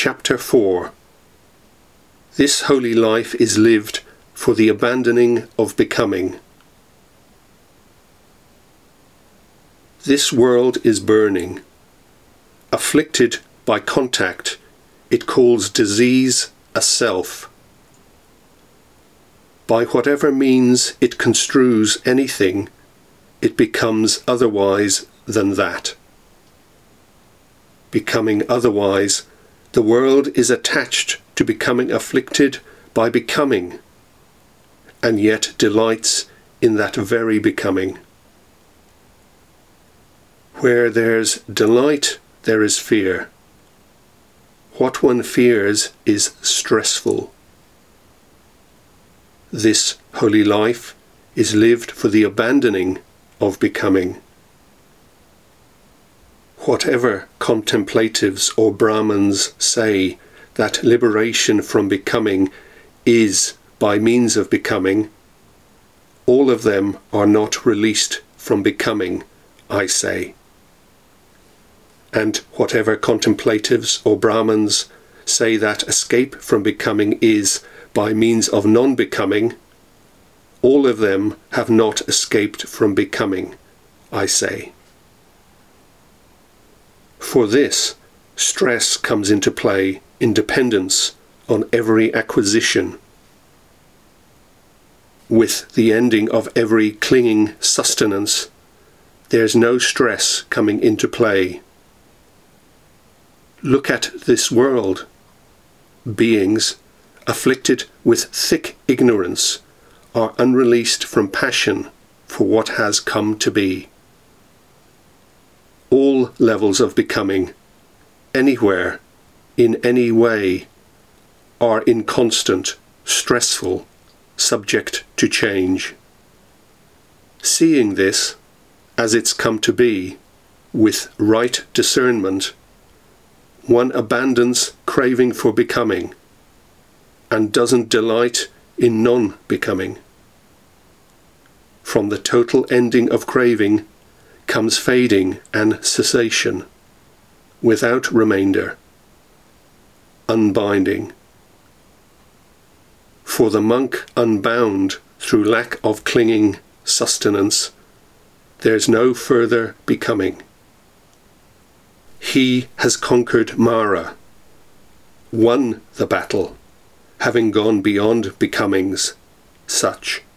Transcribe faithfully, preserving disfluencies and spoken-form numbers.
Chapter four. This holy life is lived for the abandoning of becoming. This world is burning. Afflicted by contact, it calls disease a self. By whatever means it construes anything, it becomes otherwise than that. Becoming otherwise, the world is attached to becoming afflicted by becoming, and yet delights in that very becoming. Where there's delight, there is fear. What one fears is stressful. This holy life is lived for the abandoning of becoming. Whatever contemplatives or Brahmins say that liberation from becoming is by means of becoming, all of them are not released from becoming, I say. And whatever contemplatives or Brahmins say that escape from becoming is by means of non-becoming, all of them have not escaped from becoming, I say. For this, stress comes into play in dependence on every acquisition. With the ending of every clinging sustenance, there's no stress coming into play. Look at this world. Beings, afflicted with thick ignorance, are unreleased from passion for what has come to be. All levels of becoming, anywhere, in any way, are inconstant, stressful, subject to change. Seeing this, as it's come to be, with right discernment, one abandons craving for becoming, and doesn't delight in non-becoming. From the total ending of craving comes fading and cessation, without remainder, unbinding. For the monk unbound through lack of clinging sustenance, there's no further becoming. He has conquered Mara, won the battle, having gone beyond becomings, such.